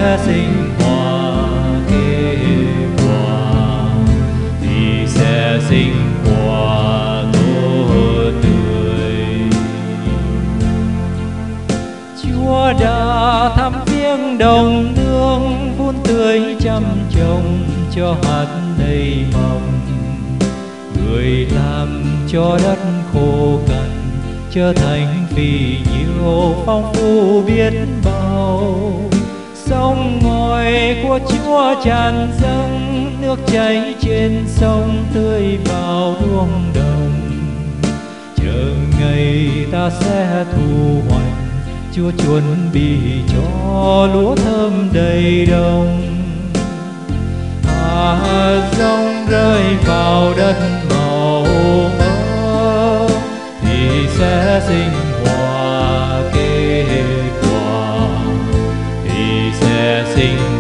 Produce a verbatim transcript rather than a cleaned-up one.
sẽ sinh hoa kết quả, thì sẽ sinh hoa tốt tươi. Chúa đã thăm viếng đồng nương, vun tưới chăm trồng cho hạt nảy mầm. Người làm cho đất khô cằn trở thành phì nhiêu phong phú biết bao. Sông ngòi của Chúa tràn dâng, nước chảy trên sông tưới vào ruộng đồng. Chờ ngày ta sẽ thu hoạch, Chúa chuẩn bị cho lúa thơm đầy đồng. Hạt giống rơi vào đất màu mỡ, thì sẽ sinh hoa kết quả, thì sẽ sinh